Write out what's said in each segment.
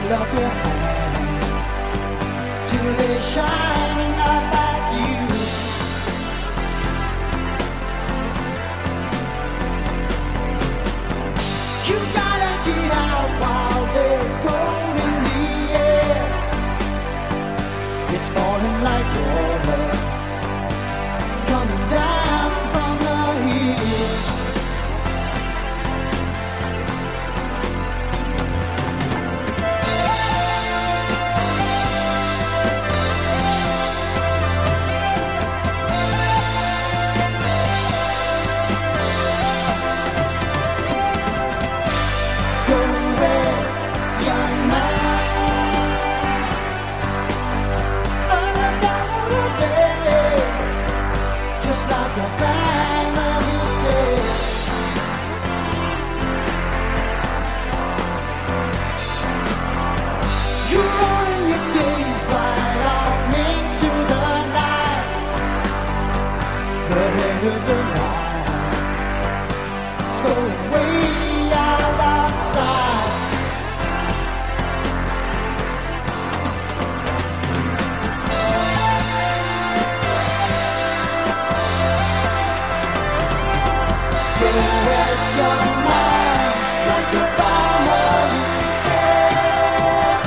up your hands till they shine and not like you. You gotta get out while there's gold in the air. It's falling like water coming down from the hills. Just like your family said. You're rolling your days right on into the night. The head of the line is going way out outside. Rest your mind like the family said.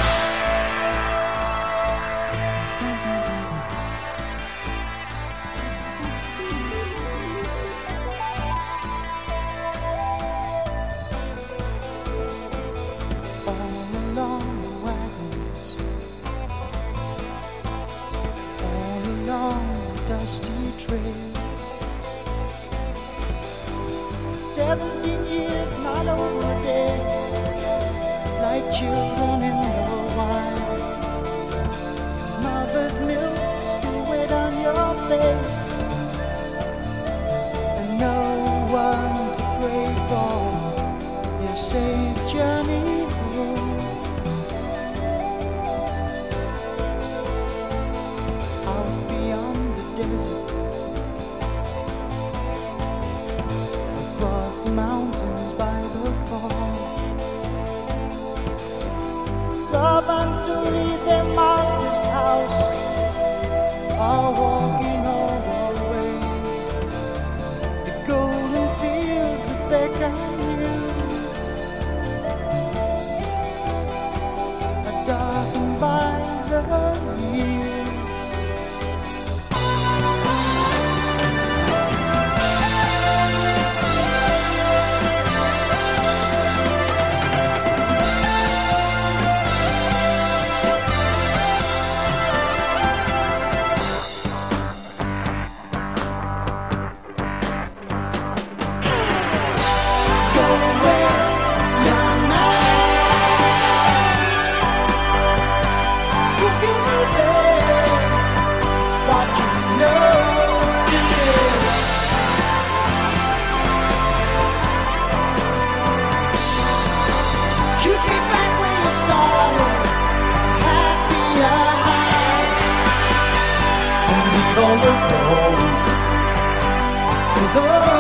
All along the wagons, all along the dusty trail. 17 years, not over a day, like children in the wild. Mother's milk still wet on your face, and no one to pray for your safe journey home. Out beyond the desert, across the mountains by the fall, servants who leave their master's house are walking all the way. The golden fields that beckon you are darkened by the years. On the road to the